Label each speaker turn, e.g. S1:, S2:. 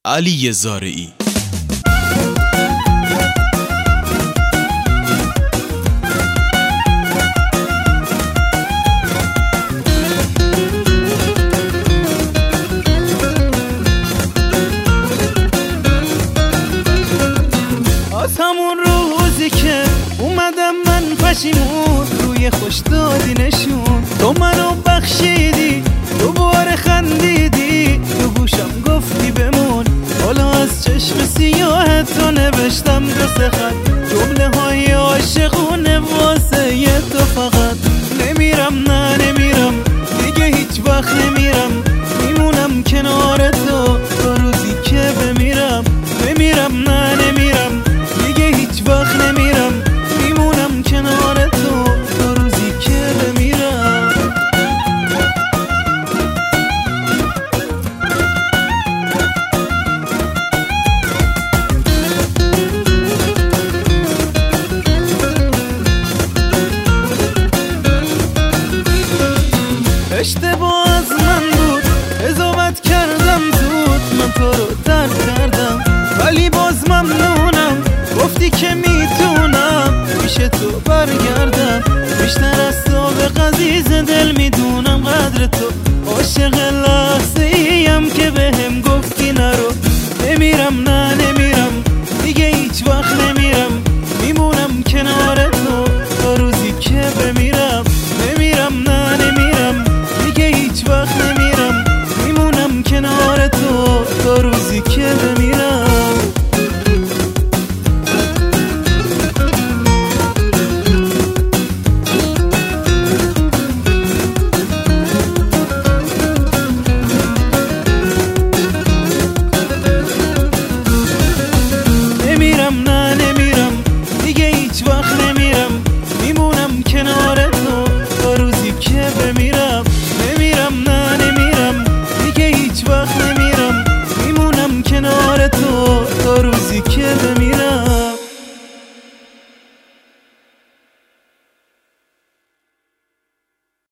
S1: علی زارعی.
S2: از همون روزی که اومدم من پشیمون، روی خوش دادی نشون، تو منو بخشیدی، دوباره خندیدی، تو گوشم گفتی بمون. حالا از چشم سیاه تو نوشتم دو سه خط، جمله های عاشقونه واسه یه تو فقط. نمیرم نه نمیرم دیگه، هیچ وقت نمیرم، میمونم کنار تو تا روزی که بمیرم. نمیرم نه نمیرم دیگه، هیچ وقت نمیرم، میمونم کنار تو تا روزی که بمیرم. اشتباه از من بود، قضاوت کردم زود، من تو رو ترک کردم ولی باز ممنونم، گفتی که میتونم پیش تو برگردم. بیشتر از سابق عزیز دل میدونم قدر تو، عاشق لحظه ایم که بهم گفتی نرو. نمیرم نه نمیرم دیگه، هیچ وقت نمیرم، میمونم کنار تو تا روزی که بمیرم. نمیرم نه نمیرم دیگه، هیچ وقت نمیرم، میمونم کنار تو تا روزی که بمیرم. نمیرم نه نمیرم دیگه، هیچ وقت نمیرم،